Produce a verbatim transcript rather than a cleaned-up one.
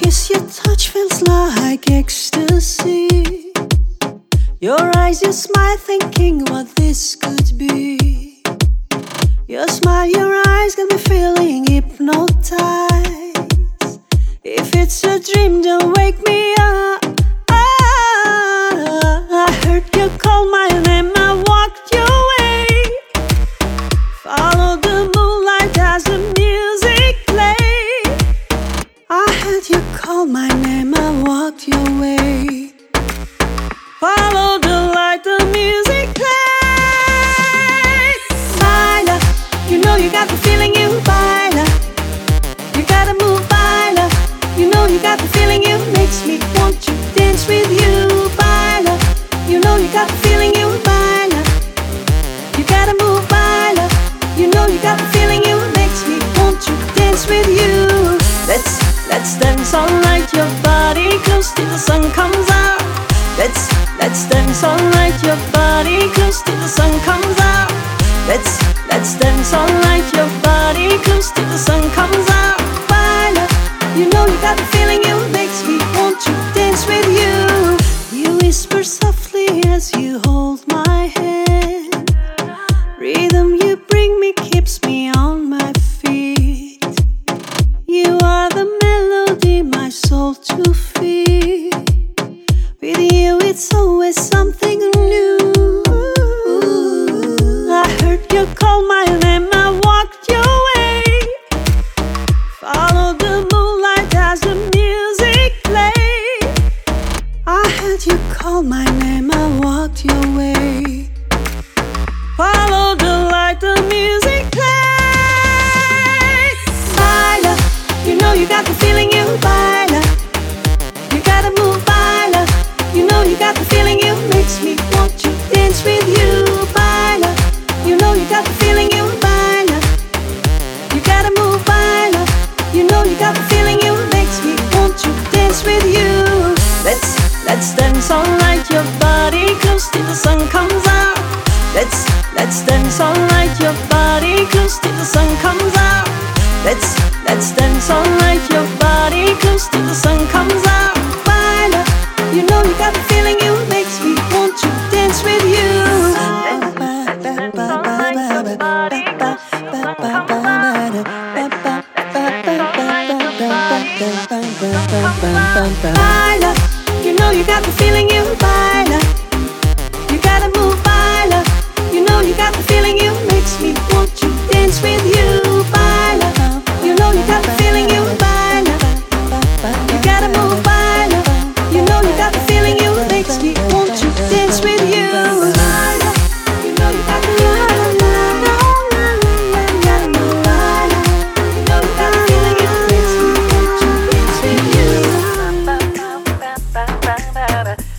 kiss, your touch feels like ecstasy. Your eyes, your smile, thinking what this could be. Your smile, your eyes got me feeling hypnotized. If it's a dream, don't wake me up. Ah, I heard you call my name, I walked your way. Follow the moonlight as the music played. I heard you call my name, I walked your way. Follow the light, the music played. Baila, you know you got the feeling, you baila. You gotta move, baila. You know you got the feeling, you makes me want to dance with you. Baila, you know you got the feeling, you baila. You gotta move, baila. You know you got the feeling, you makes me want to dance with you. Let's, let's dance all night, your body close till the sun comes out. Let's, let's dance all night, your body close till the sun comes out. Let's, let's dance all night, your body close till the sun comes out. Baila, you know you got the feeling, you makes me want to dance with you. You whisper softly as you hold my hand. Rhythm you bring me keeps me on my feet. You are the melody my soul to feel. With you it's always something new. I heard you call my name, I walked your way. Follow the moonlight as the music played. I heard you call my name, I walked your way. Follow the light, the music played. Baila, you know you got the feeling, you baila. You gotta move, baila. You know you got the feeling, you makes me want to dance with you. Baila, you know you got the feeling, you baila. You gotta move, baila. You know you got the feeling, you makes me want to dance with you. Let's, let's dance all night, your body close till the sun comes out. Let's, let's dance all night, your body close till the sun comes out. Let's, let's dance all night, your body close till the sun comes out. Baila, you know you got the feeling, you makes me want to dance with you. Baila, you know you got the feeling, you baila. You gotta move, baila. You know you got the feeling, you makes me want to dance with you. Baila, you know you got the feeling, you baila. You gotta move, baila. You know you got the feeling, you makes me want to dance with you. Baila, you know you got the feeling, you baila. You know you got the feeling, you makes me want to dance with you.